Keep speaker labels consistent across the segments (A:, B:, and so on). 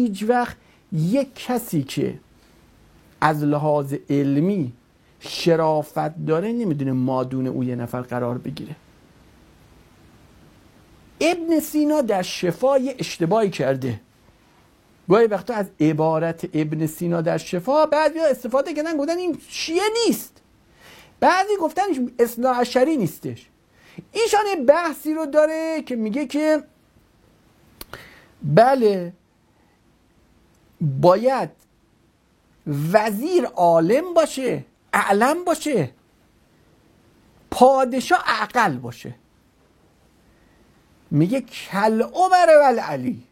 A: هیچ وقت یک کسی که از لحاظ علمی شرافت داره نمیدونه مادون او یه نفر قرار بگیره. ابن سینا در شفا یه اشتباهی کرده. گاهی وقتا از عبارت ابن سینا در شفا بعضیا استفاده کردن، گفتن این شیعه نیست، بعضی گفتن اثنا عشری نیستش. ایشان یه بحثی رو داره که میگه که بله باید وزیر عالم باشه، اعلم باشه، پادشاه عقل باشه. میگه کل عمر و علی،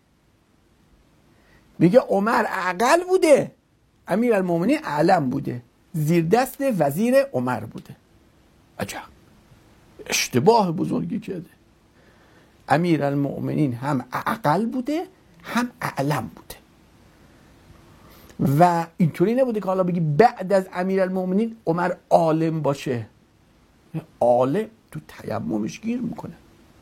A: میگه عمر عقل بوده، امیرالمومنین اعلم بوده، زیر دست وزیر عمر بوده. عجب اشتباه بزرگی کرده. امیرالمومنین هم عقل بوده هم اعلم بوده و اینطوری نبوده که حالا بگی بعد از امیرالمومنین عمر عالم باشه. عالم تو تیممش گیر میکنه،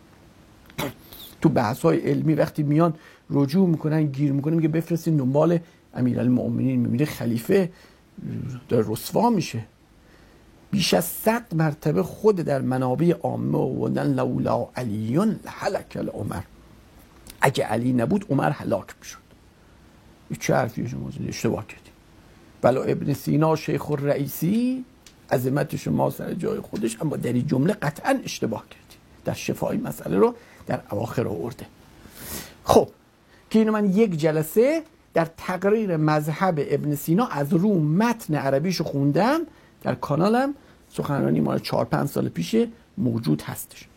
A: تو بحث‌های علمی وقتی میان رجوع میکنن گیر میکنه، میگه بفرستین دنبال امیرالمومنین. میبینه خلیفه در رسوا میشه. بیش از 100 مرتبه خود در منابع عامه آوردن لولا علیون هلک العمر، اگه علی نبود عمر هلاک میشد. چه حرفیه شما؟ اشتباه کردی. ولو ابن سینا شیخ الرئیسی، عظمت شما سر جای خودش، اما در این جمله قطعا اشتباه کردی. در شفای مسئله رو در اواخر آورده. خب که اینو من یک جلسه در تقریر مذهب ابن سینا از رو متن عربیشو خوندم، در کانالم سخنرانی مال 4-5 سال پیش موجود هستش.